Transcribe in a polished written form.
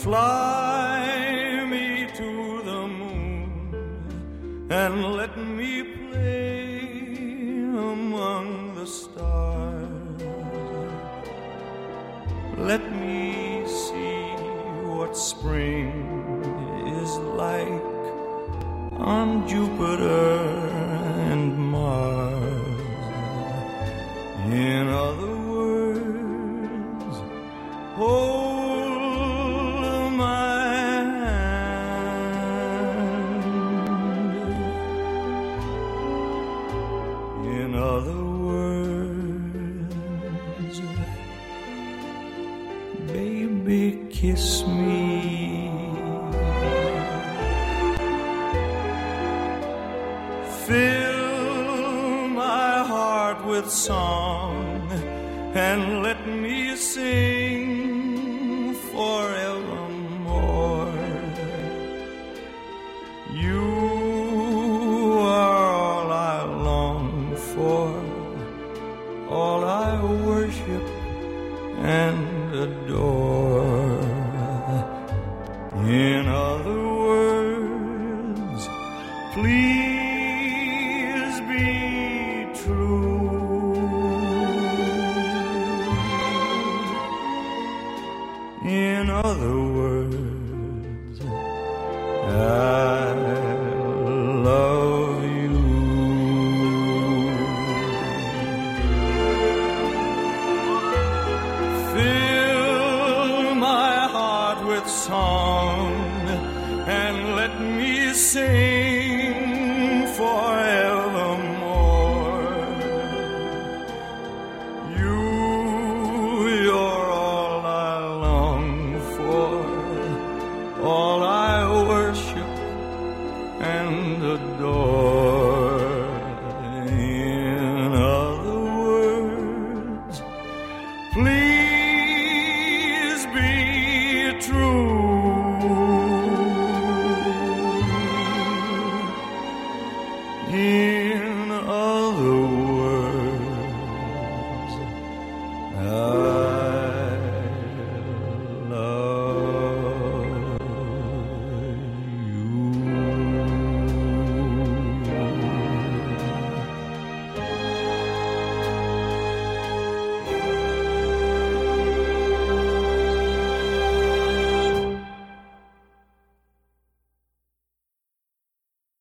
Fly me to the moon and let me play among the stars. Let me see what spring is like on Jupiter and Mars. In other words, hold my hand. In other words, baby, kiss me. Fill my heart with song and let me sing forevermore. You are all I long for, all I worship and adore. In other words, please be true. In other words, I love you. Fill my heart with song and let me sing forevermore. You're all I long for, all I worship and adore. In other words, please be true. In